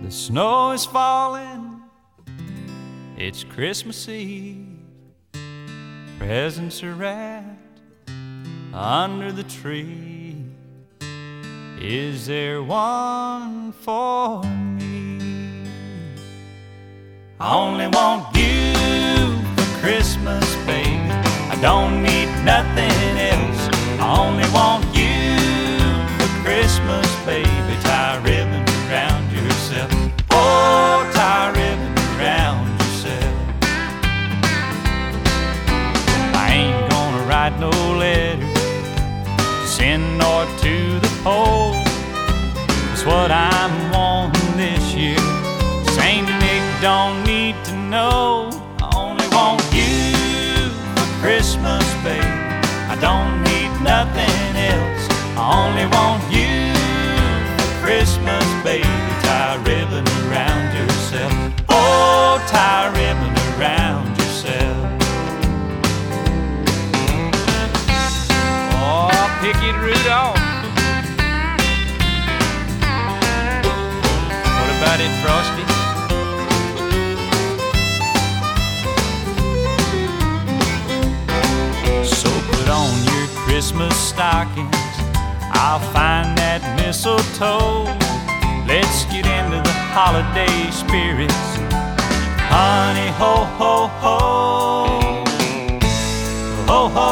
The snow is falling, it's Christmas Eve. Presents are wrapped under the tree. Is there one for me? I only want you for Christmas, baby. I don't need nothing else. I only want you for Christmas, baby. Tie a ribbon around yourself. Oh, tie a ribbon around yourself. I ain't gonna write no letter to send north to the pole. That's what I'm wanting this year. Saint Nick don't need to know. I only want you for Christmas, baby. I don't need nothing else. I only want you for Christmas, baby. Tie a ribbon around yourself. Oh, tie a ribbon around yourself. Oh, pick it, Rudolph. What about it, Frosty? So put on your Christmas stockings. I'll find that mistletoe. Let's get into the holiday spirits. Honey, ho, ho, ho. Ho, ho,